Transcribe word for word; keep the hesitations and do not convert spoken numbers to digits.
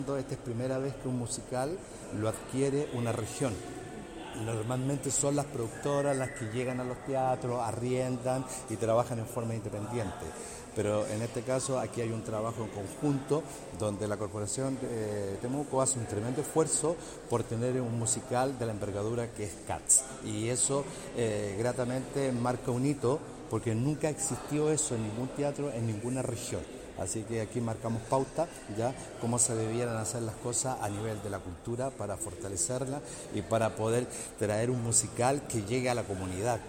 Esta es primera vez que un musical lo adquiere una región. Normalmente son las productoras las que llegan a los teatros, arriendan y trabajan en forma independiente. Pero en este caso aquí hay un trabajo en conjunto donde la Corporación de Temuco hace un tremendo esfuerzo por tener un musical de la envergadura que es Cats. Y eso eh, gratamente marca un hito porque nunca existió eso en ningún teatro, en ninguna región. Así que aquí marcamos pauta, ya cómo se debieran hacer las cosas a nivel de la cultura para fortalecerla y para poder traer un musical que llegue a la comunidad.